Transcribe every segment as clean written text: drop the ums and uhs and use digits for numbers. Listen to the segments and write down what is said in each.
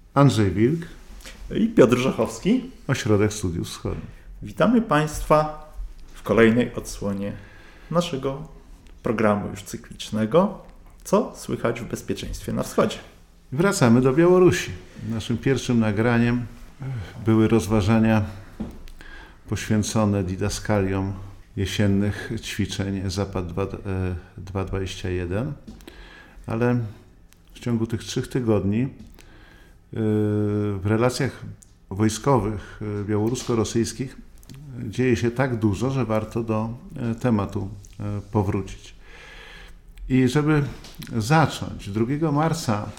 Andrzej Wilk i Piotr Żachowski, Ośrodek Studiów Wschodnich. Witamy Państwa w kolejnej odsłonie naszego programu już cyklicznego Co słychać w bezpieczeństwie na wschodzie. Wracamy do Białorusi. Naszym pierwszym nagraniem były rozważania poświęcone didaskaliom jesiennych ćwiczeń Zapad 2021, ale w ciągu tych 3 tygodni w relacjach wojskowych białorusko-rosyjskich dzieje się tak dużo, że warto do tematu powrócić. I żeby zacząć, 2 marca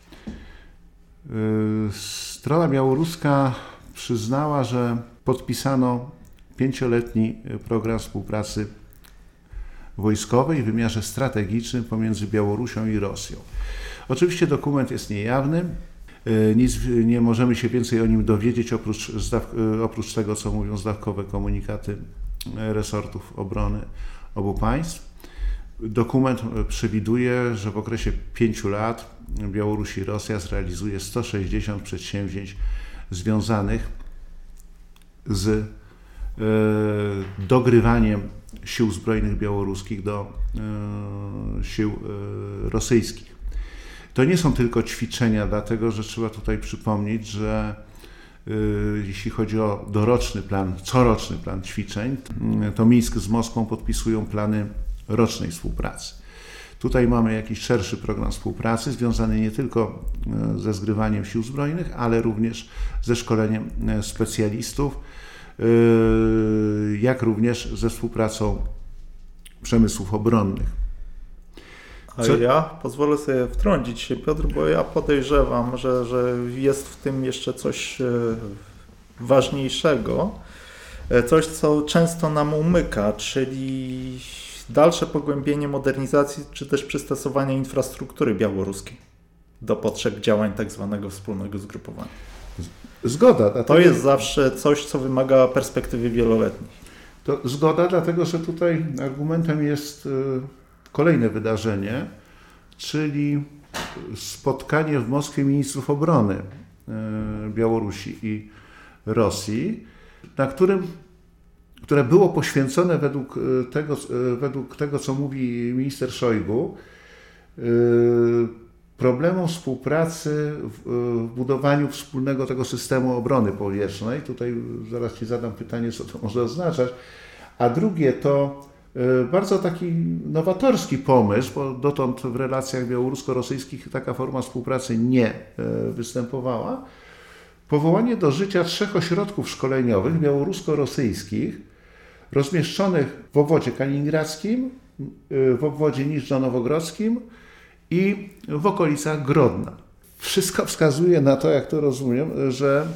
strona białoruska przyznała, że podpisano 5-letni program współpracy wojskowej w wymiarze strategicznym pomiędzy Białorusią i Rosją. Oczywiście dokument jest niejawny, nic nie możemy się więcej o nim dowiedzieć oprócz tego, co mówią zdawkowe komunikaty resortów obrony obu państw. Dokument przewiduje, że w okresie 5 lat Białoruś i Rosja zrealizuje 160 przedsięwzięć związanych z dogrywaniem sił zbrojnych białoruskich do sił rosyjskich. To nie są tylko ćwiczenia, dlatego że trzeba tutaj przypomnieć, że jeśli chodzi o coroczny plan ćwiczeń, to Mińsk z Moskwą podpisują plany rocznej współpracy. Tutaj mamy jakiś szerszy program współpracy związany nie tylko ze zgrywaniem sił zbrojnych, ale również ze szkoleniem specjalistów, jak również ze współpracą przemysłów obronnych. Ja pozwolę sobie wtrącić się, Piotr, bo ja podejrzewam, że jest w tym jeszcze coś ważniejszego, coś, co często nam umyka, czyli dalsze pogłębienie modernizacji czy też przystosowania infrastruktury białoruskiej do potrzeb działań tak zwanego wspólnego zgrupowania. Zgoda. Dlatego... To jest zawsze coś, co wymaga perspektywy wieloletniej. To zgoda, dlatego że tutaj argumentem jest kolejne wydarzenie, czyli spotkanie w Moskwie ministrów obrony Białorusi i Rosji, które było poświęcone według tego, co mówi minister Szojgu, problemom współpracy w budowaniu wspólnego tego systemu obrony powietrznej. Tutaj zaraz Ci zadam pytanie, co to może oznaczać. A drugie to bardzo taki nowatorski pomysł, bo dotąd w relacjach białorusko-rosyjskich taka forma współpracy nie występowała. Powołanie do życia 3 ośrodków szkoleniowych białorusko-rosyjskich rozmieszczonych w obwodzie kaliningradzkim, w obwodzie niżno-nowogrodzkim i w okolicach Grodna. Wszystko wskazuje na to, jak to rozumiem, że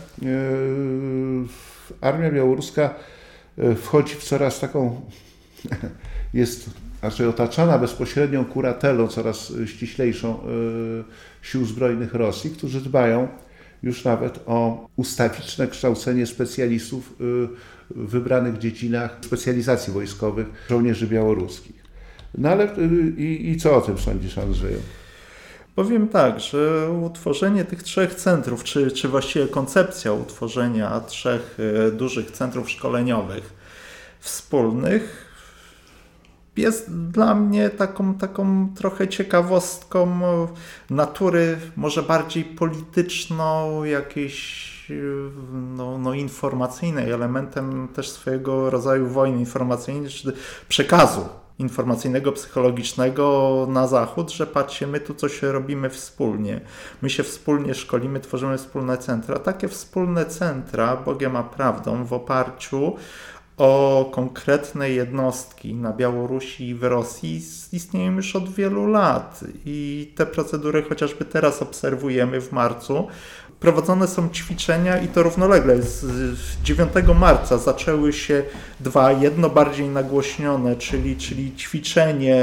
armia białoruska wchodzi w coraz taką, jest raczej otaczana bezpośrednią kuratelą coraz ściślejszą sił zbrojnych Rosji, którzy dbają już nawet o ustawiczne kształcenie specjalistów w wybranych dziedzinach specjalizacji wojskowych żołnierzy białoruskich. No ale i co o tym sądzisz, Andrzeju? Powiem tak, że utworzenie tych 3 centrów, czy właściwie koncepcja utworzenia 3 dużych centrów szkoleniowych wspólnych jest dla mnie taką trochę ciekawostką natury może bardziej polityczną, jakiejś informacyjnej, elementem też swojego rodzaju wojny informacyjnej, czy przekazu informacyjnego, psychologicznego na Zachód, że patrzcie, my tu coś robimy wspólnie, my się wspólnie szkolimy, tworzymy wspólne centra. Takie wspólne centra, Bogiem a prawdą, w oparciu o konkretne jednostki na Białorusi i w Rosji istnieją już od wielu lat i te procedury chociażby teraz obserwujemy w marcu. Prowadzone są ćwiczenia i to równolegle. Z 9 marca zaczęły się 2, jedno bardziej nagłośnione, czyli ćwiczenie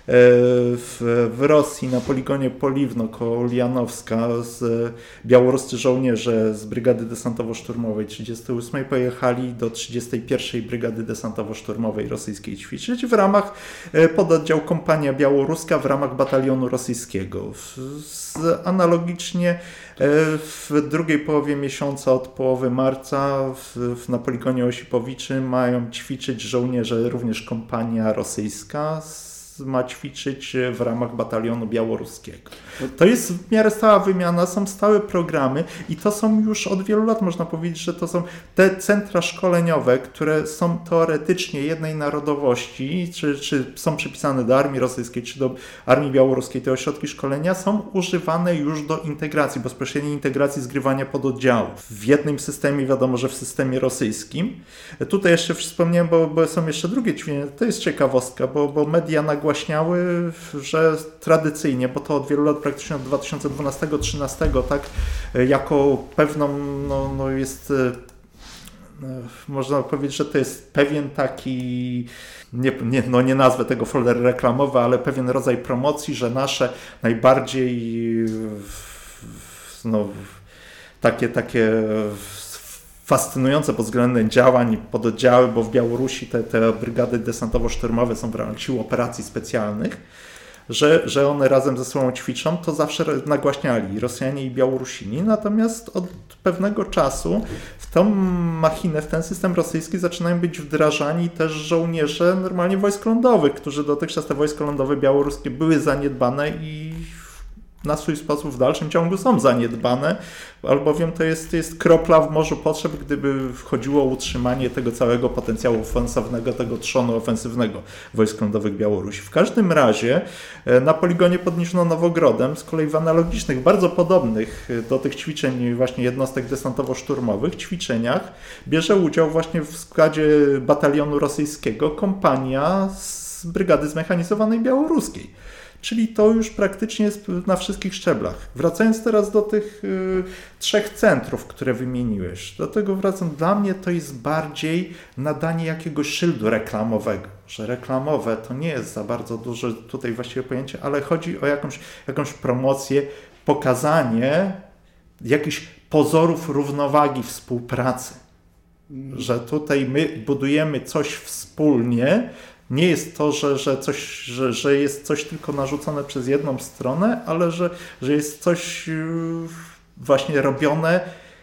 w Rosji na poligonie Poliwno koło Ulianowska białoruscy żołnierze z Brygady Desantowo-Szturmowej 38 pojechali do 31 Brygady Desantowo-Szturmowej rosyjskiej ćwiczyć w ramach pododdział Kompania Białoruska w ramach batalionu rosyjskiego. Analogicznie w drugiej połowie miesiąca, od połowy marca na poligonie Osipowiczy mają ćwiczyć żołnierze, również kompania rosyjska ma ćwiczyć w ramach batalionu białoruskiego. To jest w miarę stała wymiana, są stałe programy i to są już od wielu lat, można powiedzieć, że to są te centra szkoleniowe, które są teoretycznie jednej narodowości, czy są przypisane do armii rosyjskiej, czy do armii białoruskiej, te ośrodki szkolenia są używane już do integracji, bezpośredniej integracji zgrywania pododdziałów. W jednym systemie, wiadomo, że w systemie rosyjskim. Tutaj jeszcze wspomniałem, bo są jeszcze drugie ćwiczenia, to jest ciekawostka, bo media nagłaśniały, że tradycyjnie, bo to od wielu lat, praktycznie od 2012-2013, tak, jako pewną, jest, można powiedzieć, że to jest pewien taki, nie nazwę tego folder reklamowy, ale pewien rodzaj promocji, że nasze najbardziej takie fascynujące pod względem działań pododdziały, bo w Białorusi te brygady desantowo-szturmowe są w ramach sił operacji specjalnych, że one razem ze sobą ćwiczą, to zawsze nagłaśniali Rosjanie i Białorusini, natomiast od pewnego czasu w tą machinę, w ten system rosyjski zaczynają być wdrażani też żołnierze normalnie wojsk lądowych, którzy dotychczas te wojska lądowe białoruskie były zaniedbane i na swój sposób w dalszym ciągu są zaniedbane, albowiem to jest kropla w morzu potrzeb, gdyby chodziło o utrzymanie tego całego potencjału ofensywnego, tego trzonu ofensywnego wojsk lądowych Białorusi. W każdym razie na poligonie pod Niżno-Nowogrodem, z kolei w analogicznych, bardzo podobnych do tych ćwiczeń właśnie jednostek desantowo-szturmowych, ćwiczeniach bierze udział właśnie w składzie batalionu rosyjskiego kompania z Brygady Zmechanizowanej Białoruskiej. Czyli to już praktycznie jest na wszystkich szczeblach. Wracając teraz do tych trzech centrów, które wymieniłeś, do tego wracam. Dla mnie to jest bardziej nadanie jakiegoś szyldu reklamowego, że reklamowe to nie jest za bardzo duże tutaj właściwie pojęcie, ale chodzi o jakąś promocję, pokazanie jakichś pozorów równowagi współpracy. Że tutaj my budujemy coś wspólnie. Nie jest to, że jest coś tylko narzucone przez jedną stronę, ale że jest coś właśnie robione,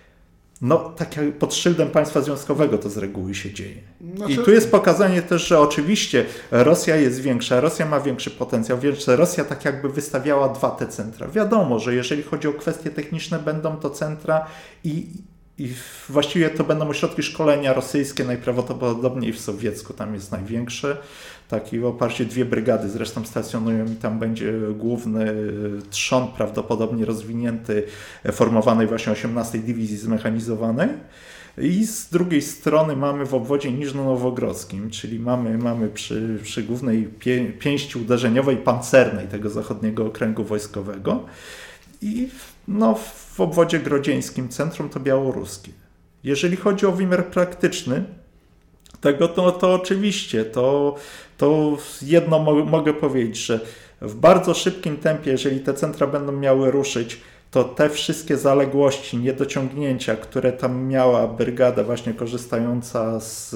tak jak pod szyldem państwa związkowego to z reguły się dzieje. I tu jest pokazanie też, że oczywiście Rosja jest większa, Rosja ma większy potencjał, Rosja tak jakby wystawiała dwa te centra. Wiadomo, że jeżeli chodzi o kwestie techniczne, będą to centra i właściwie to będą ośrodki szkolenia rosyjskie, najprawdopodobniej w Sowiecku, tam jest największy. Taki w oparciu 2 brygady zresztą stacjonują i tam będzie główny trzon prawdopodobnie rozwinięty, formowanej właśnie 18 Dywizji Zmechanizowanej. I z drugiej strony mamy w obwodzie niżno-nowogrodzkim, czyli mamy przy głównej pięści uderzeniowej pancernej tego zachodniego okręgu wojskowego i w obwodzie grodzieńskim centrum to białoruskie. Jeżeli chodzi o wymiar praktyczny tego, to oczywiście to jedno mogę powiedzieć, że w bardzo szybkim tempie, jeżeli te centra będą miały ruszyć, to te wszystkie zaległości, niedociągnięcia, które tam miała brygada właśnie korzystająca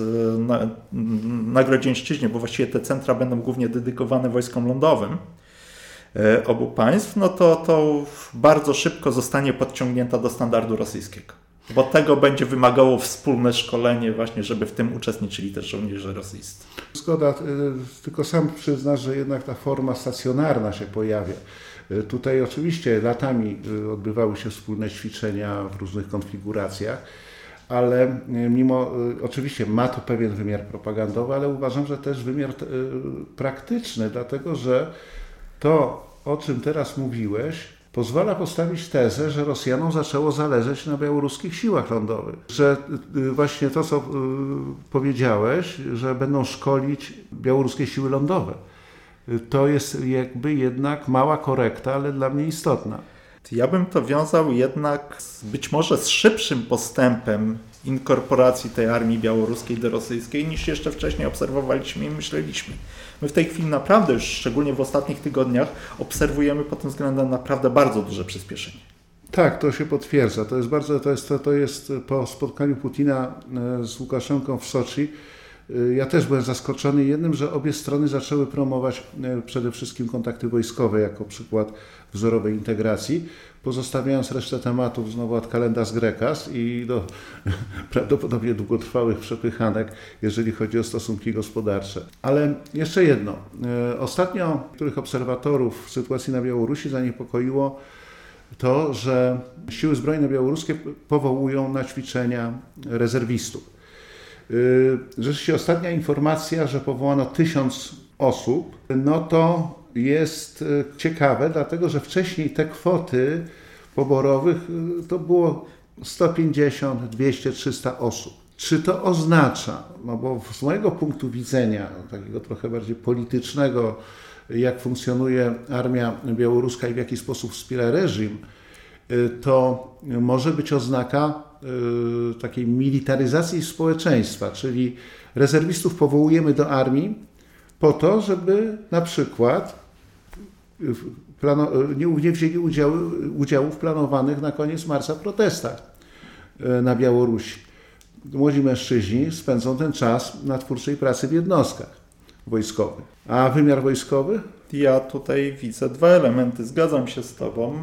na Grodzieńszczyźnie, bo właściwie te centra będą głównie dedykowane wojskom lądowym obu państw, to bardzo szybko zostanie podciągnięta do standardu rosyjskiego. Bo tego będzie wymagało wspólne szkolenie właśnie, żeby w tym uczestniczyli też żołnierze rosyjscy. Zgoda, tylko sam przyznasz, że jednak ta forma stacjonarna się pojawia. Tutaj oczywiście latami odbywały się wspólne ćwiczenia w różnych konfiguracjach, ale oczywiście ma to pewien wymiar propagandowy, ale uważam, że też wymiar praktyczny, dlatego że to, o czym teraz mówiłeś, pozwala postawić tezę, że Rosjanom zaczęło zależeć na białoruskich siłach lądowych. Że właśnie to, co powiedziałeś, że będą szkolić białoruskie siły lądowe. To jest jakby jednak mała korekta, ale dla mnie istotna. Ja bym to wiązał jednak być może z szybszym postępem inkorporacji tej armii białoruskiej do rosyjskiej, niż jeszcze wcześniej obserwowaliśmy i myśleliśmy. My w tej chwili naprawdę już, szczególnie w ostatnich tygodniach, obserwujemy pod tym względem naprawdę bardzo duże przyspieszenie. Tak, to się potwierdza. To jest po spotkaniu Putina z Łukaszenką w Soczi. Ja też byłem zaskoczony jednym, że obie strony zaczęły promować przede wszystkim kontakty wojskowe jako przykład wzorowej integracji, pozostawiając resztę tematów znowu ad calendas grecas i do prawdopodobnie długotrwałych przepychanek, jeżeli chodzi o stosunki gospodarcze. Ale jeszcze jedno. Ostatnio niektórych obserwatorów sytuacji na Białorusi zaniepokoiło to, że siły zbrojne białoruskie powołują na ćwiczenia rezerwistów. Rzeczywiście ostatnia informacja, że powołano 1000 osób, no to jest ciekawe, dlatego że wcześniej te kwoty poborowych to było 150, 200, 300 osób. Czy to oznacza, no bo z mojego punktu widzenia, takiego trochę bardziej politycznego, jak funkcjonuje armia białoruska i w jaki sposób wspiera reżim, to może być oznaka takiej militaryzacji nie czyli rezerwistów powołujemy do armii po to, żeby na przykład nie wzięli udziału w planowanych na koniec marca protestach na Białorusi. Młodzi mężczyźni spędzą ten czas na twórczej pracy w jednostkach wojskowych. A wymiar wojskowy? Ja tutaj widzę dwa elementy. Zgadzam się z Tobą.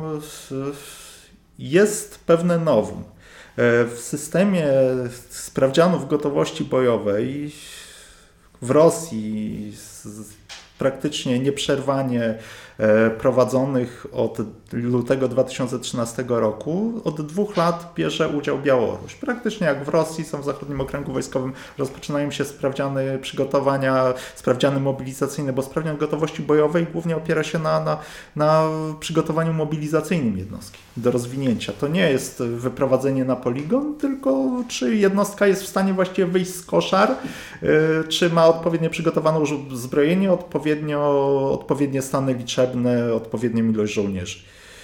Jest pewne novum. W systemie sprawdzianów gotowości bojowej w Rosji praktycznie nieprzerwanie prowadzonych od lutego 2013 roku, od 2 lat bierze udział Białoruś. Praktycznie jak w Rosji, są w Zachodnim Okręgu Wojskowym, rozpoczynają się sprawdziany przygotowania, sprawdziany mobilizacyjne, bo sprawdzian gotowości bojowej głównie opiera się na przygotowaniu mobilizacyjnym jednostki do rozwinięcia. To nie jest wyprowadzenie na poligon, tylko czy jednostka jest w stanie właściwie wyjść z koszar, czy ma odpowiednio przygotowane zbrojenie, odpowiednie stany liczebne, odpowiednią ilość żołnierzy.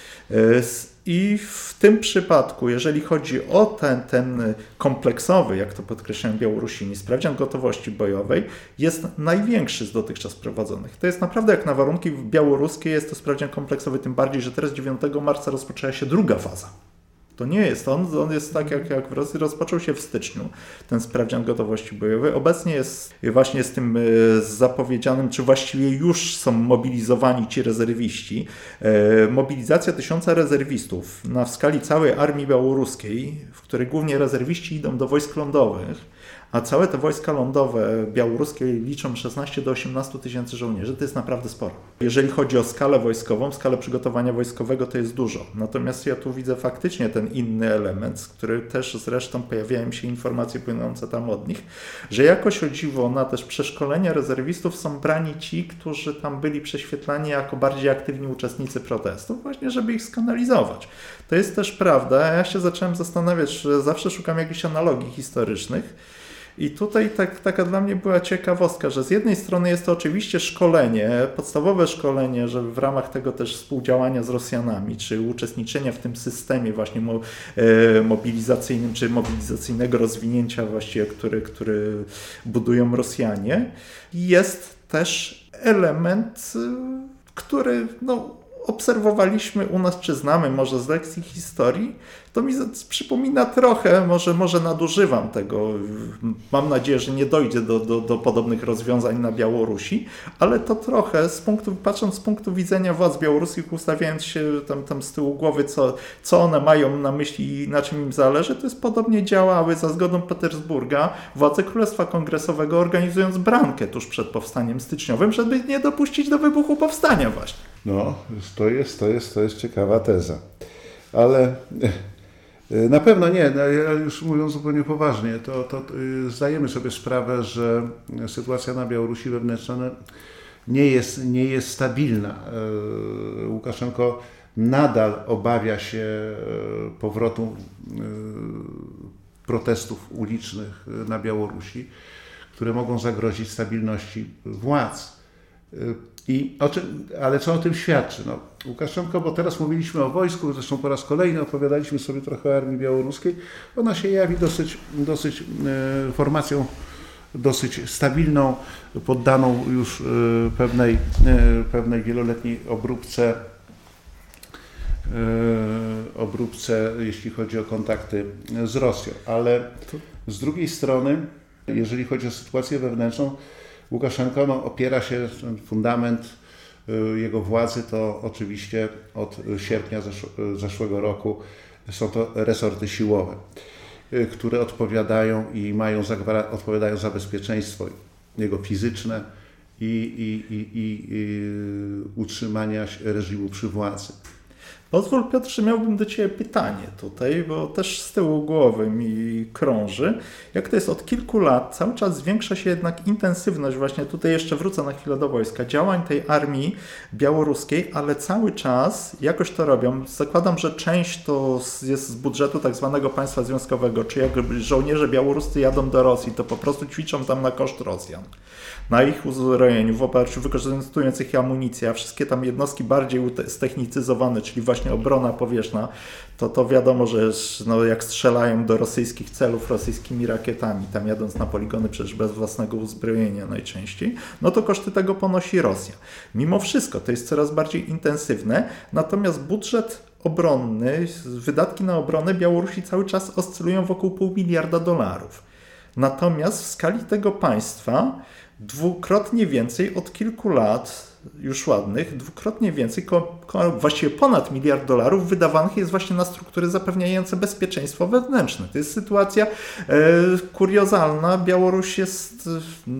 I w tym przypadku, jeżeli chodzi o ten kompleksowy, jak to podkreślają Białorusini, sprawdzian gotowości bojowej, jest największy z dotychczas prowadzonych. To jest naprawdę jak na warunki białoruskie, jest to sprawdzian kompleksowy, tym bardziej, że teraz 9 marca rozpoczęła się druga faza. To nie jest on jest tak jak w Rosji, rozpoczął się w styczniu, ten sprawdzian gotowości bojowej. Obecnie jest właśnie z tym zapowiedzianym, czy właściwie już są mobilizowani ci rezerwiści. Mobilizacja 1000 rezerwistów w skali całej armii białoruskiej, w której głównie rezerwiści idą do wojsk lądowych, a całe te wojska lądowe białoruskie liczą 16 do 18 tysięcy żołnierzy, to jest naprawdę sporo. Jeżeli chodzi o skalę wojskową, skalę przygotowania wojskowego, to jest dużo. Natomiast ja tu widzę faktycznie ten inny element, z który też zresztą pojawiają się informacje płynące tam od nich, że jakoś o dziwo na też przeszkolenia rezerwistów są brani ci, którzy tam byli prześwietlani jako bardziej aktywni uczestnicy protestów, właśnie żeby ich skanalizować. To jest też prawda. Ja się zacząłem zastanawiać, że zawsze szukam jakichś analogii historycznych. I tutaj taka dla mnie była ciekawostka, że z jednej strony jest to oczywiście szkolenie, podstawowe szkolenie, że w ramach tego też współdziałania z Rosjanami, czy uczestniczenia w tym systemie właśnie mobilizacyjnym, czy mobilizacyjnego rozwinięcia właściwie, który budują Rosjanie. Jest też element, który obserwowaliśmy u nas, czy znamy może z lekcji historii, to mi przypomina trochę, może nadużywam tego, mam nadzieję, że nie dojdzie do podobnych rozwiązań na Białorusi, ale to trochę, patrząc z punktu widzenia władz białoruskich, ustawiając się tam z tyłu głowy, co one mają na myśli i na czym im zależy, to jest podobnie działały za zgodą Petersburga władze Królestwa Kongresowego, organizując brankę tuż przed powstaniem styczniowym, żeby nie dopuścić do wybuchu powstania właśnie. No, to jest ciekawa teza. Ale na pewno nie, ja już mówiąc zupełnie poważnie, to zdajemy sobie sprawę, że sytuacja na Białorusi wewnętrzna nie jest stabilna. Łukaszenko nadal obawia się powrotu protestów ulicznych na Białorusi, które mogą zagrozić stabilności władz. Ale co o tym świadczy? Łukaszenko, bo teraz mówiliśmy o wojsku, zresztą po raz kolejny opowiadaliśmy sobie trochę o armii białoruskiej, ona się jawi dosyć formacją dosyć stabilną, poddaną już pewnej wieloletniej obróbce, jeśli chodzi o kontakty z Rosją. Ale z drugiej strony, jeżeli chodzi o sytuację wewnętrzną, Łukaszenko opiera się, ten fundament jego władzy to oczywiście od sierpnia zeszłego roku są to resorty siłowe, które odpowiadają za bezpieczeństwo jego fizyczne i utrzymania reżimu przy władzy. Pozwól, Piotr, że miałbym do Ciebie pytanie tutaj, bo też z tyłu głowy mi krąży. Jak to jest od kilku lat, cały czas zwiększa się jednak intensywność, właśnie tutaj jeszcze wrócę na chwilę do wojska, działań tej armii białoruskiej, ale cały czas jakoś to robią. Zakładam, że część to jest z budżetu tak zwanego państwa związkowego, czy jak żołnierze białoruscy jadą do Rosji, to po prostu ćwiczą tam na koszt Rosjan. Na ich uzbrojeniu, w oparciu wykorzystując ich amunicję, a wszystkie tam jednostki bardziej ztechnicyzowane, czyli właśnie obrona powietrzna, to wiadomo, że jak strzelają do rosyjskich celów rosyjskimi rakietami, tam jadąc na poligony przecież bez własnego uzbrojenia najczęściej, no to koszty tego ponosi Rosja. Mimo wszystko to jest coraz bardziej intensywne, natomiast budżet obronny, wydatki na obronę Białorusi cały czas oscylują wokół $500 miliarda. Natomiast w skali tego państwa dwukrotnie więcej od kilku lat, już ładnych, dwukrotnie więcej, właściwie ponad $1 miliard wydawanych jest właśnie na struktury zapewniające bezpieczeństwo wewnętrzne. To jest sytuacja kuriozalna. Białoruś jest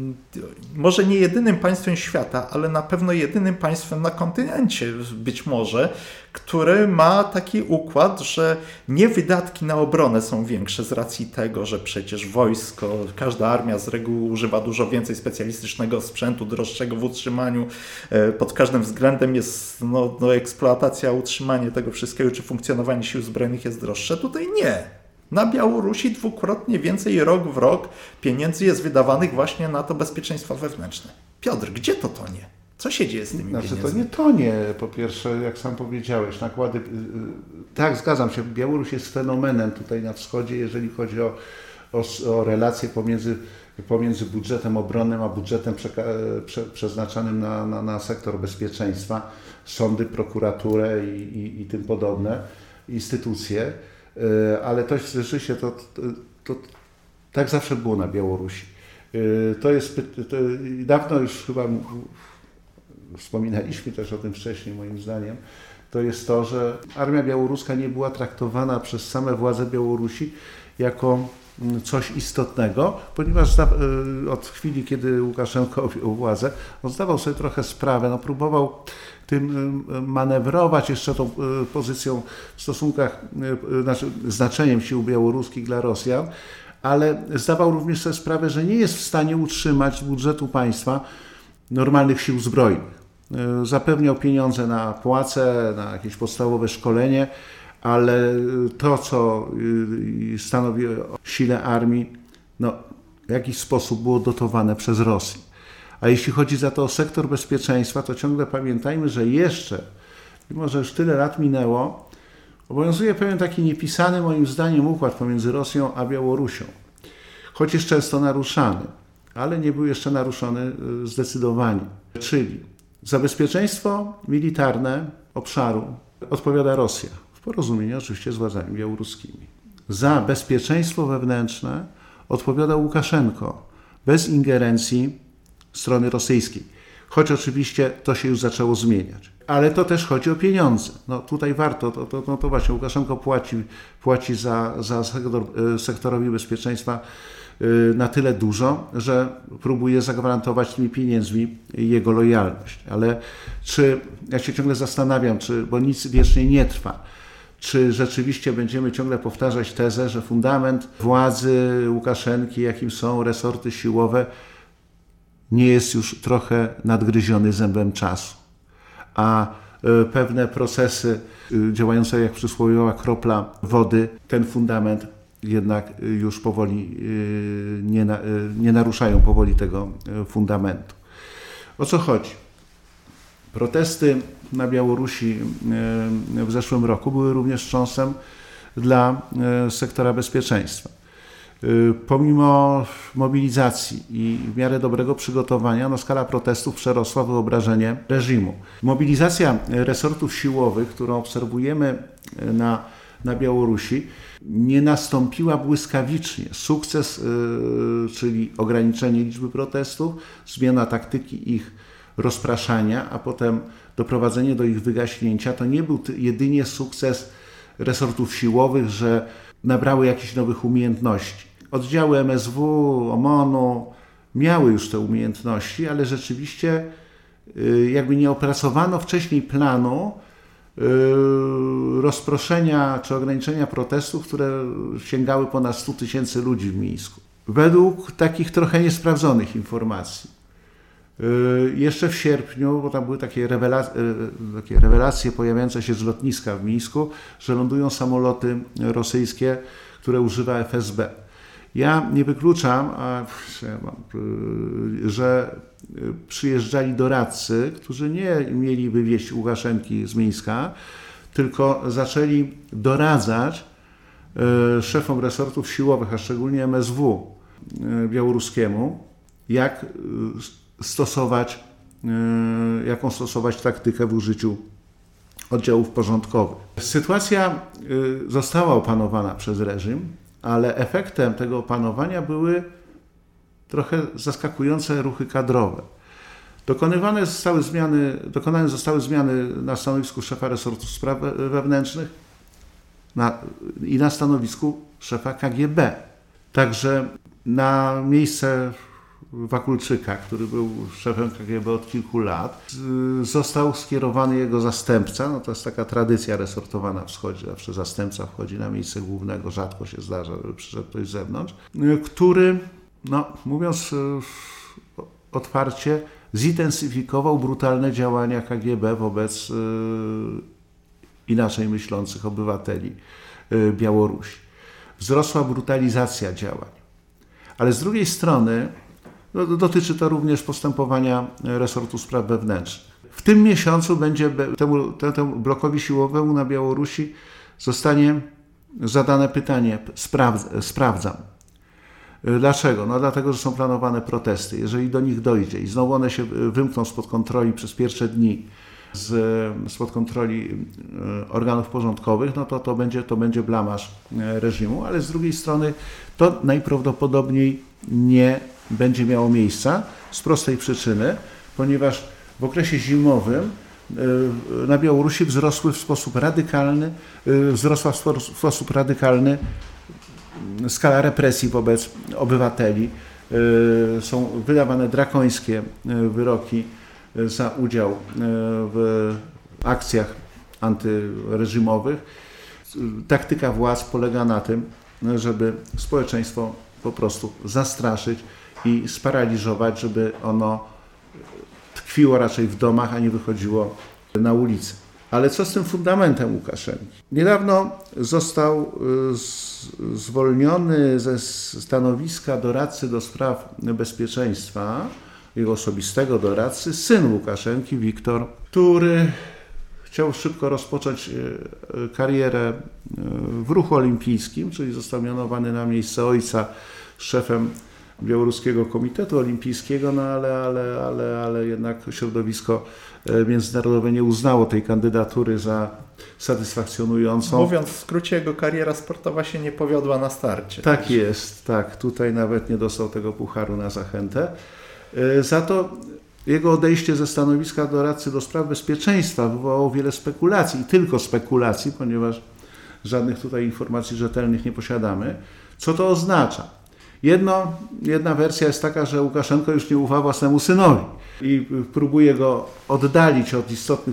może nie jedynym państwem świata, ale na pewno jedynym państwem na kontynencie być może, który ma taki układ, że nie wydatki na obronę są większe z racji tego, że przecież wojsko, każda armia z reguły używa dużo więcej specjalistycznego sprzętu, droższego w utrzymaniu. Pod każdym względem jest eksploatacja, utrzymanie tego wszystkiego, czy funkcjonowanie sił zbrojnych jest droższe. Tutaj nie. Na Białorusi dwukrotnie więcej rok w rok pieniędzy jest wydawanych właśnie na to bezpieczeństwo wewnętrzne. Piotr, gdzie to tonie? Co się dzieje z tymi pieniędzmi? To nie tonie, po pierwsze, jak sam powiedziałeś, nakłady... Tak, zgadzam się, Białoruś jest fenomenem tutaj na wschodzie, jeżeli chodzi o relacje pomiędzy budżetem obronnym a budżetem przeznaczanym na sektor bezpieczeństwa, sądy, prokuraturę i tym podobne instytucje, ale to rzeczywiście to tak zawsze było na Białorusi. To jest dawno już chyba wspominaliśmy też o tym wcześniej, moim zdaniem, to jest to, że armia białoruska nie była traktowana przez same władze Białorusi jako coś istotnego, ponieważ od chwili, kiedy Łukaszenko objął władzę, on zdawał sobie trochę sprawę, próbował tym manewrować jeszcze tą pozycją w stosunkach, znaczeniem sił białoruskich dla Rosjan, ale zdawał również sobie sprawę, że nie jest w stanie utrzymać budżetu państwa normalnych sił zbrojnych. Zapewniał pieniądze na płace, na jakieś podstawowe szkolenie, ale to, co stanowi o sile armii, w jakiś sposób było dotowane przez Rosję. A jeśli chodzi za to o sektor bezpieczeństwa, to ciągle pamiętajmy, że jeszcze, mimo że już tyle lat minęło, obowiązuje pewien taki niepisany, moim zdaniem, układ pomiędzy Rosją a Białorusią. Choć jest często naruszany, ale nie był jeszcze naruszony zdecydowanie. Czyli za bezpieczeństwo militarne obszaru odpowiada Rosja, w porozumieniu oczywiście z władzami białoruskimi. Za bezpieczeństwo wewnętrzne odpowiada Łukaszenko, bez ingerencji strony rosyjskiej. Choć oczywiście to się już zaczęło zmieniać. Ale to też chodzi o pieniądze. Tutaj warto, to właśnie Łukaszenko płaci za sektorowi bezpieczeństwa na tyle dużo, że próbuje zagwarantować tymi pieniędzmi jego lojalność. Ale ja się ciągle zastanawiam, bo nic wiecznie nie trwa, czy rzeczywiście będziemy ciągle powtarzać tezę, że fundament władzy Łukaszenki, jakim są resorty siłowe, nie jest już trochę nadgryziony zębem czasu, a pewne procesy działające jak przysłowiowa kropla wody, ten fundament jednak już powoli nie naruszają powoli tego fundamentu. O co chodzi? Protesty na Białorusi w zeszłym roku były również wstrząsem dla sektora bezpieczeństwa. Pomimo mobilizacji i w miarę dobrego przygotowania, skala protestów przerosła wyobrażenie reżimu. Mobilizacja resortów siłowych, którą obserwujemy na Białorusi, nie nastąpiła błyskawicznie. Sukces, czyli ograniczenie liczby protestów, zmiana taktyki ich rozpraszania, a potem doprowadzenie do ich wygaśnięcia, to nie był jedynie sukces resortów siłowych, że nabrały jakichś nowych umiejętności. Oddziały MSW, OMON-u miały już te umiejętności, ale rzeczywiście jakby nie opracowano wcześniej planu rozproszenia czy ograniczenia protestów, które sięgały ponad 100 000 ludzi w Mińsku. Według takich trochę niesprawdzonych informacji. Jeszcze w sierpniu, bo tam były takie rewelacje pojawiające się z lotniska w Mińsku, że lądują samoloty rosyjskie, które używa FSB. Ja nie wykluczam, że przyjeżdżali doradcy, którzy nie mieli wywieźć Łukaszenki z Mińska, tylko zaczęli doradzać szefom resortów siłowych, a szczególnie MSW białoruskiemu, jaką stosować taktykę w użyciu oddziałów porządkowych. Sytuacja została opanowana przez reżim, ale efektem tego opanowania były trochę zaskakujące ruchy kadrowe. Dokonane zostały zmiany na stanowisku szefa resortu spraw wewnętrznych i na stanowisku szefa KGB. Także na miejsce Wakulczyka, który był szefem KGB od kilku lat, został skierowany jego zastępca. To jest taka tradycja resortowa na wschodzie, zawsze zastępca wchodzi na miejsce głównego, rzadko się zdarza, żeby przyszedł ktoś z zewnątrz, który, mówiąc otwarcie, zintensyfikował brutalne działania KGB wobec inaczej myślących obywateli Białorusi. Wzrosła brutalizacja działań. Ale z drugiej strony dotyczy to również postępowania resortu spraw wewnętrznych. W tym miesiącu temu blokowi siłowemu na Białorusi zostanie zadane pytanie, sprawdzam. Dlaczego? Dlatego, że są planowane protesty. Jeżeli do nich dojdzie i znowu one się wymkną spod kontroli przez pierwsze dni spod kontroli organów porządkowych, to będzie blamaż reżimu, ale z drugiej strony to najprawdopodobniej nie będzie miało miejsca z prostej przyczyny, ponieważ w okresie zimowym na Białorusi wzrosła w sposób radykalny skala represji wobec obywateli. Są wydawane drakońskie wyroki za udział w akcjach antyreżimowych. Taktyka władz polega na tym, żeby społeczeństwo po prostu zastraszyć i sparaliżować, żeby ono tkwiło raczej w domach, a nie wychodziło na ulicę. Ale co z tym fundamentem Łukaszenki? Niedawno został zwolniony ze stanowiska doradcy do spraw bezpieczeństwa, jego osobistego doradcy, syn Łukaszenki, Wiktor, który chciał szybko rozpocząć karierę w ruchu olimpijskim, czyli został mianowany na miejsce ojca szefem Białoruskiego Komitetu Olimpijskiego, ale jednak środowisko międzynarodowe nie uznało tej kandydatury za satysfakcjonującą. Mówiąc w skrócie, jego kariera sportowa się nie powiodła na starcie. Tak jest, tak. Tutaj nawet nie dostał tego pucharu na zachętę. Za to jego odejście ze stanowiska doradcy do spraw bezpieczeństwa wywołało wiele spekulacji, i tylko spekulacji, ponieważ żadnych tutaj informacji rzetelnych nie posiadamy. Co to oznacza? Jedna wersja jest taka, że Łukaszenko już nie ufa własnemu synowi i próbuje go oddalić od istotnych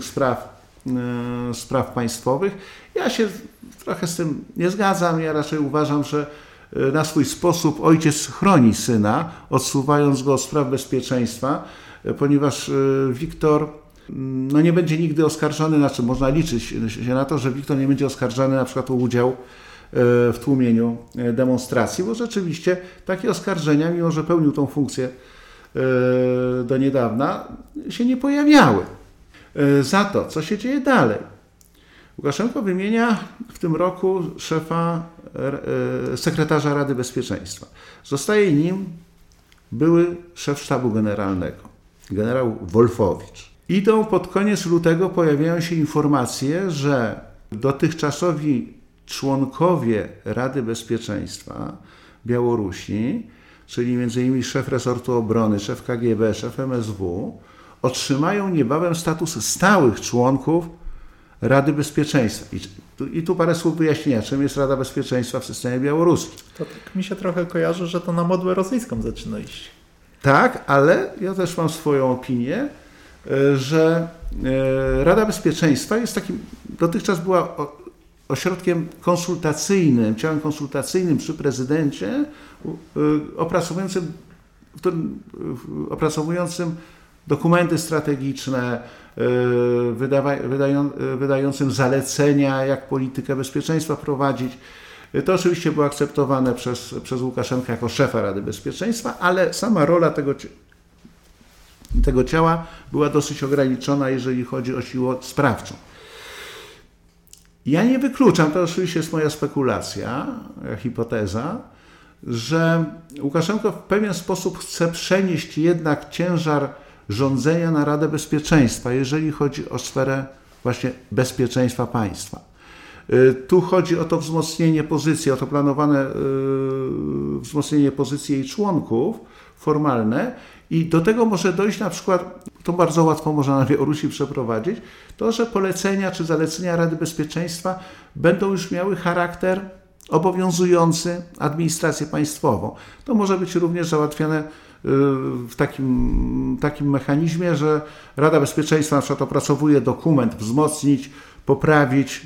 spraw państwowych. Ja się trochę z tym nie zgadzam. Ja raczej uważam, że na swój sposób ojciec chroni syna, odsuwając go od spraw bezpieczeństwa, ponieważ Wiktor nie będzie nigdy oskarżony, można liczyć się na to, że Wiktor nie będzie oskarżany na przykład o udział w tłumieniu demonstracji, bo rzeczywiście takie oskarżenia, mimo że pełnił tą funkcję do niedawna, się nie pojawiały. Za to, co się dzieje dalej? Łukaszenko wymienia w tym roku sekretarza Rady Bezpieczeństwa. Zostaje nim były szef sztabu generalnego, generał Wolfowicz. Idą pod koniec lutego, pojawiają się informacje, że dotychczasowi członkowie Rady Bezpieczeństwa Białorusi, czyli m.in. szef resortu obrony, szef KGB, szef MSW, otrzymają niebawem status stałych członków Rady Bezpieczeństwa. I tu parę słów wyjaśnienia, czym jest Rada Bezpieczeństwa w systemie białoruskim. To tak mi się trochę kojarzy, że to na modłę rosyjską zaczyna iść. Tak, ale ja też mam swoją opinię, że Rada Bezpieczeństwa jest takim, dotychczas była ośrodkiem konsultacyjnym, ciałem konsultacyjnym przy prezydencie, opracowującym dokumenty strategiczne, wydającym zalecenia, jak politykę bezpieczeństwa prowadzić. To oczywiście było akceptowane przez Łukaszenkę jako szefa Rady Bezpieczeństwa, ale sama rola tego ciała była dosyć ograniczona, jeżeli chodzi o siłę sprawczą. Ja nie wykluczam, to oczywiście jest moja spekulacja, hipoteza, że Łukaszenko w pewien sposób chce przenieść jednak ciężar rządzenia na Radę Bezpieczeństwa, jeżeli chodzi o sferę właśnie bezpieczeństwa państwa. Tu chodzi o to wzmocnienie pozycji, o to planowane wzmocnienie pozycji jej członków formalne i do tego może dojść na przykład, to bardzo łatwo można na Białorusi przeprowadzić, to, że polecenia czy zalecenia Rady Bezpieczeństwa będą już miały charakter obowiązujący administrację państwową. To może być również załatwiane w takim mechanizmie, że Rada Bezpieczeństwa na przykład opracowuje dokument, wzmocnić, poprawić,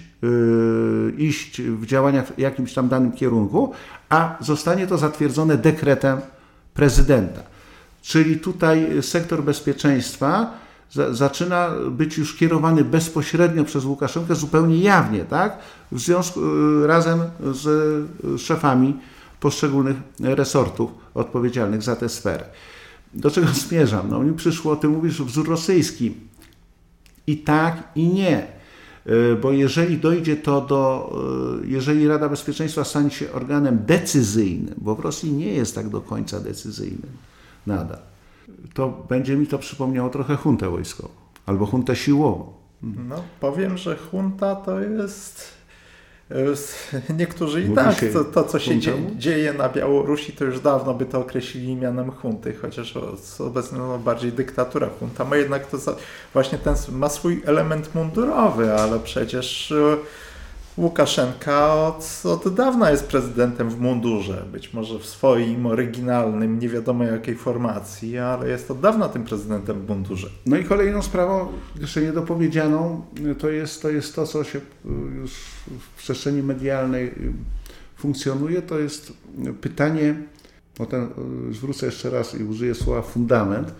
iść w działaniach w jakimś tam danym kierunku, a zostanie to zatwierdzone dekretem prezydenta. Czyli tutaj sektor bezpieczeństwa zaczyna być już kierowany bezpośrednio przez Łukaszenkę zupełnie jawnie, tak? W związku razem z szefami poszczególnych resortów odpowiedzialnych za tę sferę. Do czego zmierzam? No mi przyszło, ty mówisz, wzór rosyjski. I tak, i nie. Bo jeżeli dojdzie jeżeli Rada Bezpieczeństwa stanie się organem decyzyjnym, bo w Rosji nie jest tak do końca decyzyjnym nadal, to będzie mi to przypomniało trochę huntę wojskową albo huntę siłową. No, powiem, że hunta to jest... Niektórzy i tak, to co się dzieje na Białorusi, to już dawno by to określili mianem hunty, chociaż obecnie bardziej dyktatura hunta. Ma jednak to właśnie ten ma swój element mundurowy, ale przecież Łukaszenka od dawna jest prezydentem w mundurze, być może w swoim oryginalnym, nie wiadomo jakiej formacji, ale jest od dawna tym prezydentem w mundurze. No i kolejną sprawą, jeszcze niedopowiedzianą, to jest to, co się już w przestrzeni medialnej funkcjonuje, to jest pytanie, zwrócę jeszcze raz i użyję słowa fundament,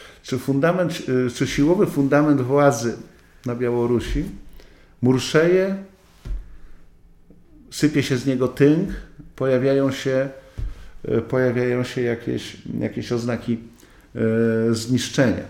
czy siłowy fundament władzy na Białorusi murszeje, sypie się z niego tynk, pojawiają się jakieś oznaki zniszczenia.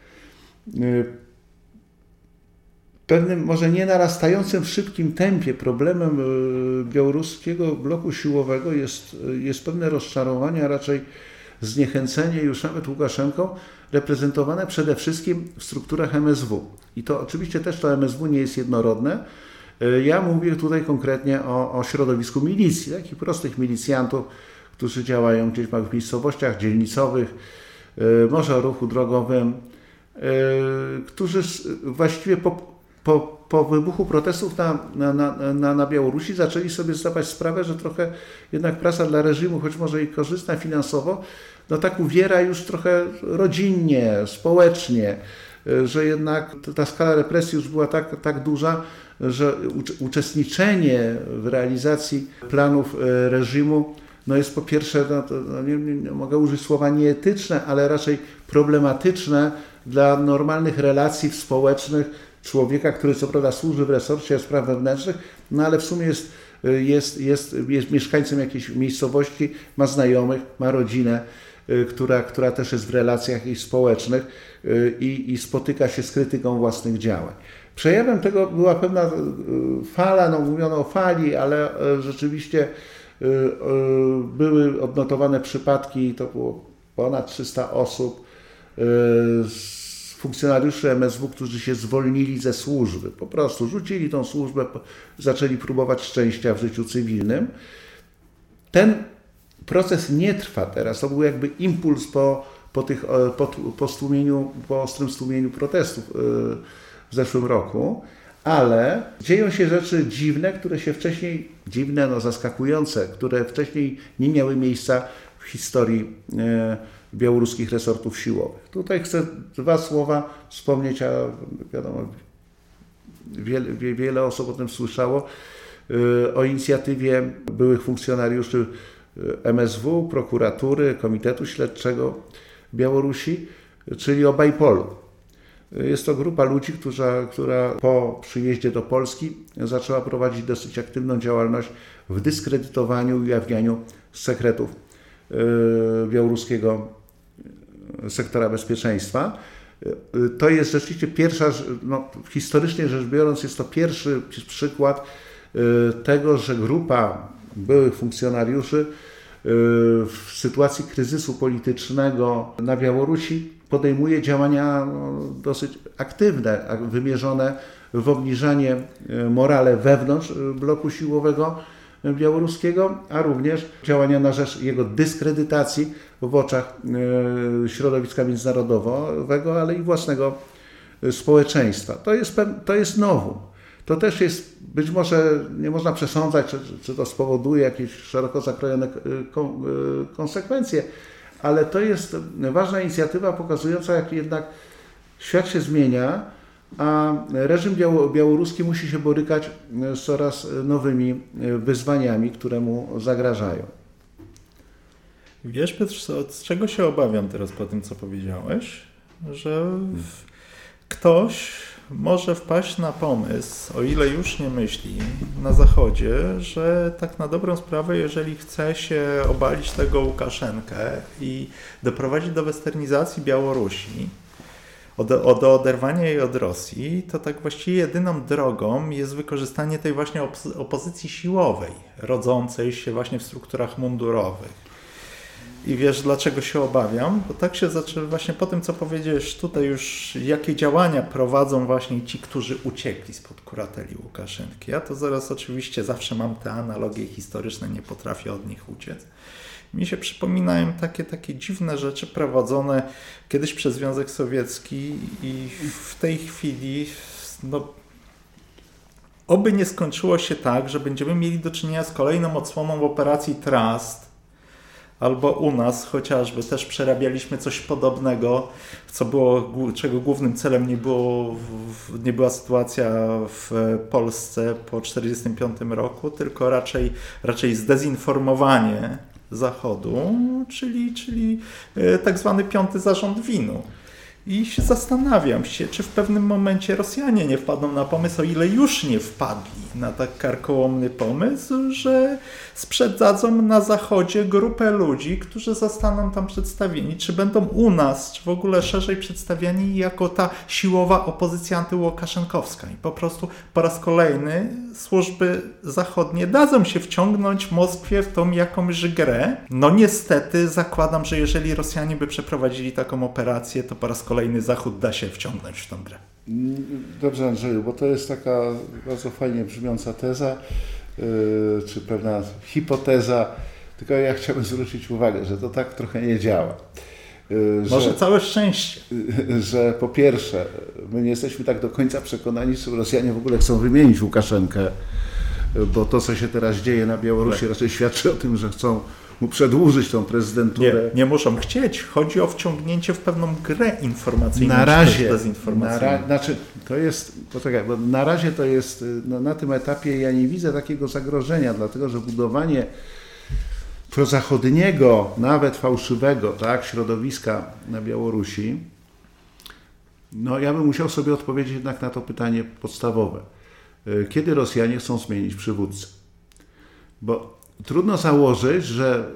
Pewnym, może nie narastającym w szybkim tempie problemem białoruskiego bloku siłowego jest pewne rozczarowanie, a raczej zniechęcenie już nawet Łukaszenką, reprezentowane przede wszystkim w strukturach MSW. I to oczywiście też to MSW nie jest jednorodne. Ja mówię tutaj konkretnie o środowisku milicji, takich prostych milicjantów, którzy działają gdzieś w małych miejscowościach dzielnicowych, może o ruchu drogowym, którzy właściwie po wybuchu protestów na Białorusi zaczęli sobie zdawać sprawę, że trochę jednak praca dla reżimu, choć może i korzystna finansowo, no tak uwiera już trochę rodzinnie, społecznie, że jednak ta skala represji już była tak duża, że uczestniczenie w realizacji planów reżimu no jest po pierwsze, nie mogę użyć słowa nieetyczne, ale raczej problematyczne dla normalnych relacji społecznych człowieka, który co prawda służy w resorcie spraw wewnętrznych, no ale w sumie jest mieszkańcem jakiejś miejscowości, ma znajomych, ma rodzinę, która też jest w relacjach społecznych i spotyka się z krytyką własnych działań. Przejawem tego była pewna fala, no mówiono o fali, ale rzeczywiście były odnotowane przypadki, to było ponad 300 osób, funkcjonariuszy MSW, którzy się zwolnili ze służby. Po prostu rzucili tą służbę, zaczęli próbować szczęścia w życiu cywilnym. Ten proces nie trwa teraz. To był jakby impuls po ostrym stłumieniu protestów w zeszłym roku, ale dzieją się rzeczy dziwne, które się wcześniej, zaskakujące, które wcześniej nie miały miejsca w historii białoruskich resortów siłowych. Tutaj chcę 2 słowa wspomnieć, a wiadomo, wiele osób o tym słyszało, o inicjatywie byłych funkcjonariuszy MSW, prokuratury, Komitetu Śledczego Białorusi, czyli o Bajpolu. Jest to grupa ludzi, która po przyjeździe do Polski zaczęła prowadzić dosyć aktywną działalność w dyskredytowaniu i ujawnianiu sekretów białoruskiego sektora bezpieczeństwa. To jest rzeczywiście pierwsza, historycznie rzecz biorąc, jest to pierwszy przykład tego, że grupa byłych funkcjonariuszy w sytuacji kryzysu politycznego na Białorusi podejmuje działania dosyć aktywne, wymierzone w obniżanie morale wewnątrz bloku siłowego białoruskiego, a również działania na rzecz jego dyskredytacji w oczach środowiska międzynarodowego, ale i własnego społeczeństwa. To jest novum. To też jest, być może nie można przesądzać, czy to spowoduje jakieś szeroko zakrojone konsekwencje, ale to jest ważna inicjatywa pokazująca, jak jednak świat się zmienia, a reżim białoruski musi się borykać z coraz nowymi wyzwaniami, które mu zagrażają. Wiesz, Piotrze, od czego się obawiam teraz po tym, co powiedziałeś? Że ktoś może wpaść na pomysł, o ile już nie myśli na Zachodzie, że tak na dobrą sprawę, jeżeli chce się obalić tego Łukaszenkę i doprowadzić do westernizacji Białorusi, do oderwania jej od Rosji, to tak właściwie jedyną drogą jest wykorzystanie tej właśnie opozycji siłowej, rodzącej się właśnie w strukturach mundurowych. I wiesz, dlaczego się obawiam? Bo tak się zaczęło właśnie po tym, co powiedziałeś tutaj już, jakie działania prowadzą właśnie ci, którzy uciekli spod kurateli Łukaszenki. Ja to zaraz oczywiście zawsze mam te analogie historyczne, nie potrafię od nich uciec. Mi się przypominają takie dziwne rzeczy prowadzone kiedyś przez Związek Sowiecki i w tej chwili oby nie skończyło się tak, że będziemy mieli do czynienia z kolejną odsłoną operacji Trust, albo u nas chociażby też przerabialiśmy coś podobnego, czego głównym celem nie była sytuacja w Polsce po 1945 roku, tylko raczej zdezinformowanie Zachodu, czyli tak zwany 5. zarząd winu. I się zastanawiam, czy w pewnym momencie Rosjanie nie wpadną na pomysł, o ile już nie wpadli na tak karkołomny pomysł, że sprzedadzą na Zachodzie grupę ludzi, którzy zostaną tam przedstawieni, czy będą u nas, czy w ogóle szerzej przedstawiani jako ta siłowa opozycja antyłukaszenkowska. I po prostu po raz kolejny służby zachodnie dadzą się wciągnąć Moskwie w tą jakąś grę. No niestety zakładam, że jeżeli Rosjanie by przeprowadzili taką operację, to po raz kolejny Zachód da się wciągnąć w tą grę. Dobrze, Andrzeju, bo to jest taka bardzo fajnie brzmiąca teza, czy pewna hipoteza, tylko ja chciałbym zwrócić uwagę, że to tak trochę nie działa. Może całe szczęście. Że po pierwsze, my nie jesteśmy tak do końca przekonani, czy Rosjanie w ogóle chcą wymienić Łukaszenkę, bo to, co się teraz dzieje na Białorusi, raczej świadczy o tym, że chcą mu przedłużyć tą prezydenturę. Nie muszą chcieć. Chodzi o wciągnięcie w pewną grę informacyjną. Na razie. To jest, poczekaj, bo na razie to jest, na tym etapie ja nie widzę takiego zagrożenia, dlatego że budowanie prozachodniego, nawet fałszywego, tak, środowiska na Białorusi, ja bym musiał sobie odpowiedzieć jednak na to pytanie podstawowe. Kiedy Rosjanie chcą zmienić przywódcę? Bo trudno założyć, że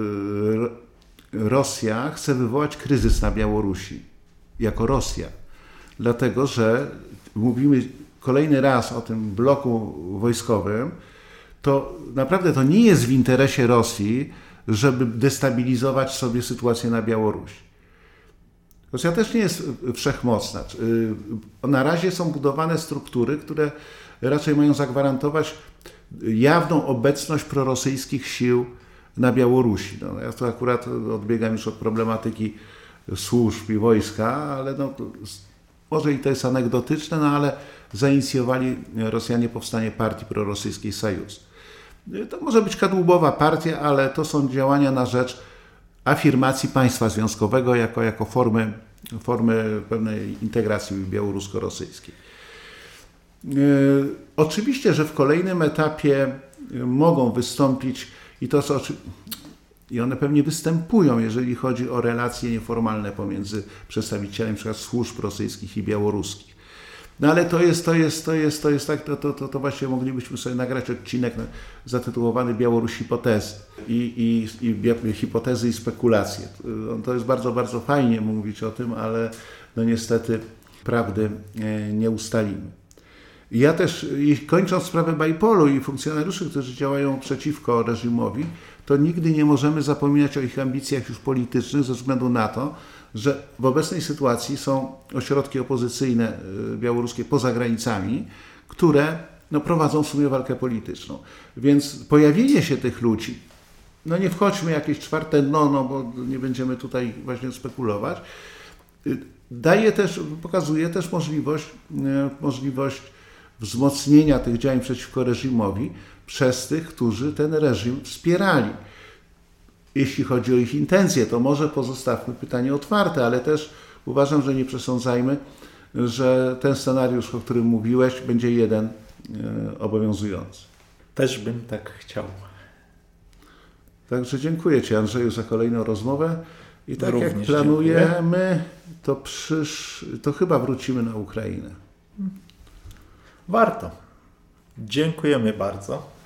Rosja chce wywołać kryzys na Białorusi jako Rosja, dlatego że mówimy kolejny raz o tym bloku wojskowym, to naprawdę to nie jest w interesie Rosji, żeby destabilizować sobie sytuację na Białorusi. Rosja też nie jest wszechmocna. Na razie są budowane struktury, które raczej mają zagwarantować jawną obecność prorosyjskich sił na Białorusi. No, ja to akurat odbiegam już od problematyki służb i wojska, ale no, może i to jest anegdotyczne, no ale zainicjowali Rosjanie powstanie partii prorosyjskiej Sojus. To może być kadłubowa partia, ale to są działania na rzecz afirmacji państwa związkowego jako formy pewnej integracji białorusko-rosyjskiej. Oczywiście, że w kolejnym etapie mogą wystąpić i one pewnie występują, jeżeli chodzi o relacje nieformalne pomiędzy przedstawicielami np. służb rosyjskich i białoruskich. No ale to jest tak, to właśnie moglibyśmy sobie nagrać odcinek zatytułowany Białoruś hipotezy i hipotezy i spekulacje. To jest bardzo, bardzo fajnie mówić o tym, ale no niestety prawdy nie ustalimy. Ja też, kończąc sprawę Bajpolu i funkcjonariuszy, którzy działają przeciwko reżimowi, to nigdy nie możemy zapominać o ich ambicjach już politycznych ze względu na to, że w obecnej sytuacji są ośrodki opozycyjne białoruskie poza granicami, które prowadzą w sumie walkę polityczną. Więc pojawienie się tych ludzi, nie wchodźmy jakieś czwarte dno, bo nie będziemy tutaj właśnie spekulować, pokazuje też możliwość wzmocnienia tych działań przeciwko reżimowi przez tych, którzy ten reżim wspierali. Jeśli chodzi o ich intencje, to może pozostawmy pytanie otwarte, ale też uważam, że nie przesądzajmy, że ten scenariusz, o którym mówiłeś, będzie jeden obowiązujący. Też bym tak chciał. Także dziękuję Ci, Andrzeju, za kolejną rozmowę. I tak Również jak planujemy, to chyba wrócimy na Ukrainę. Warto. Dziękujemy bardzo.